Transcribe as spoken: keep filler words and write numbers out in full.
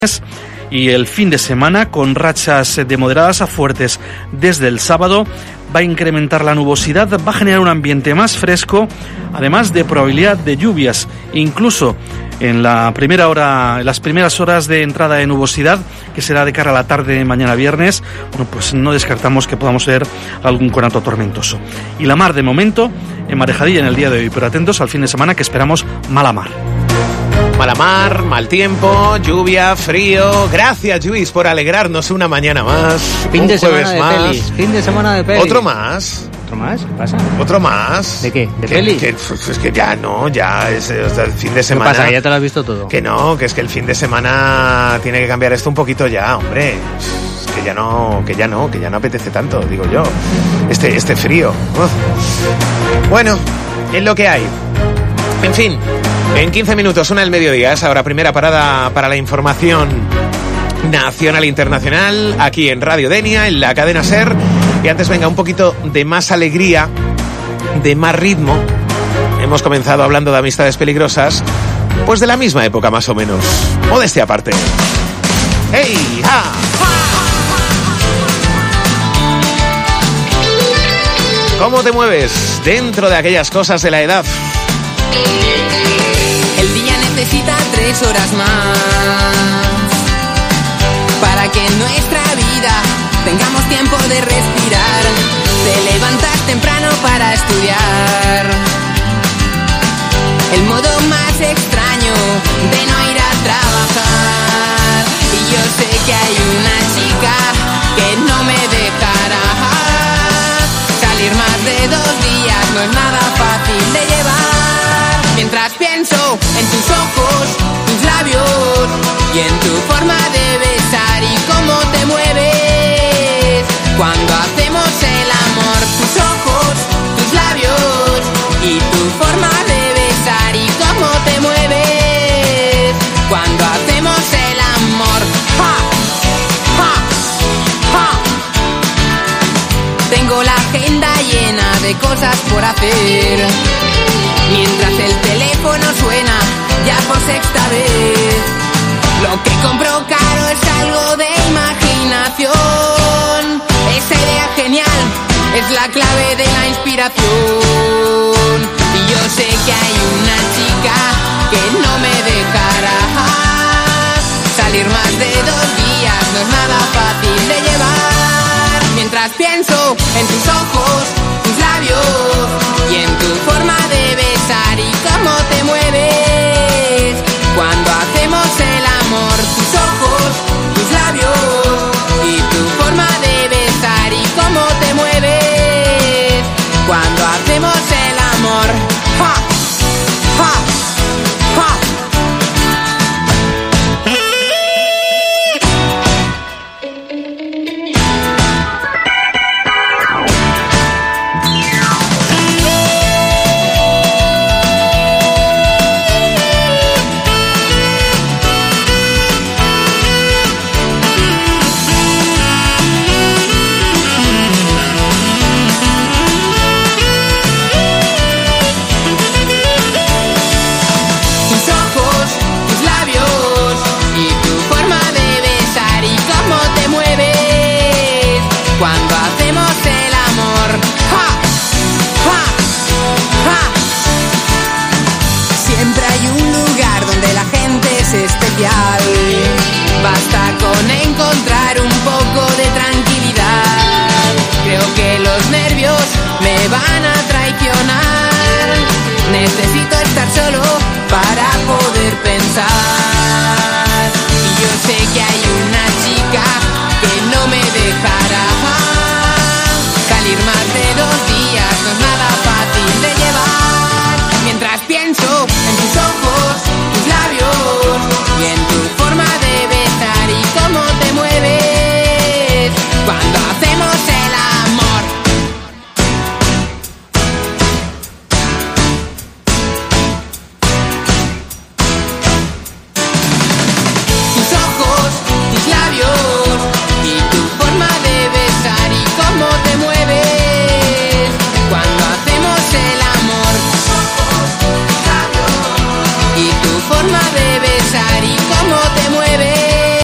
Y el fin de semana, con rachas de moderadas a fuertes desde el sábado, va a incrementar la nubosidad, va a generar un ambiente más fresco, además de probabilidad de lluvias, incluso en la primera hora, en las primeras horas de entrada de nubosidad, que será de cara a la tarde de mañana viernes. Bueno, pues no descartamos que podamos ver algún conato tormentoso. Y la mar, de momento, emparejadilla en el día de hoy, pero atentos al fin de semana, que esperamos mala mar. Mala mar, mal tiempo, lluvia, frío. Gracias, Luis, por alegrarnos una mañana más. Fin un de jueves semana de más. pelis. Fin de semana de pelis. Otro más. ¿Otro más? ¿Qué pasa? Otro más. ¿De qué? ¿De que, pelis? Que, pues que ya no, ya es o sea, el fin de semana. ¿Qué pasa? ¿Ya te lo has visto todo? Que no, que es que el fin de semana tiene que cambiar esto un poquito ya, hombre. Que ya no, que ya no, que ya no apetece tanto, digo yo. Este, este frío. Uf. Bueno, es lo que hay. En fin, en quince minutos, una del mediodía, es ahora primera parada para la información nacional e internacional, aquí en Radio Denia, en la cadena SER. Y antes, venga, un poquito de más alegría, de más ritmo. Hemos comenzado hablando de amistades peligrosas, pues de la misma época más o menos. Modestia aparte. ¡Hey! ¡Ja! ¿Cómo te mueves dentro de aquellas cosas de la edad? El día necesita tres horas más para que en nuestra vida tengamos tiempo de respirar. Te levantas temprano para estudiar. El modo más extraño de no ir a trabajar. Y yo sé que hay una chica que no me dejará salir más de dos días. No es nada fácil de llevar. Mientras pienso en tus ojos, tus labios y en tu forma de besar y cómo te mueves cuando hacemos el amor. Tus ojos, tus labios y tu forma de besar y cómo te mueves cuando hacemos el amor. ¡Ja! ¡Ja! ¡Ja! Tengo la agenda llena de cosas por hacer. Mientras el teléfono suena ya por sexta vez. Lo que compro caro es algo de imaginación. Esa idea genial es la clave de la inspiración. Y yo sé que hay una chica que no me dejará salir más de dos días. No es nada fácil de llevar. Mientras pienso en tus ojos, tus labios y en tu forma de besar y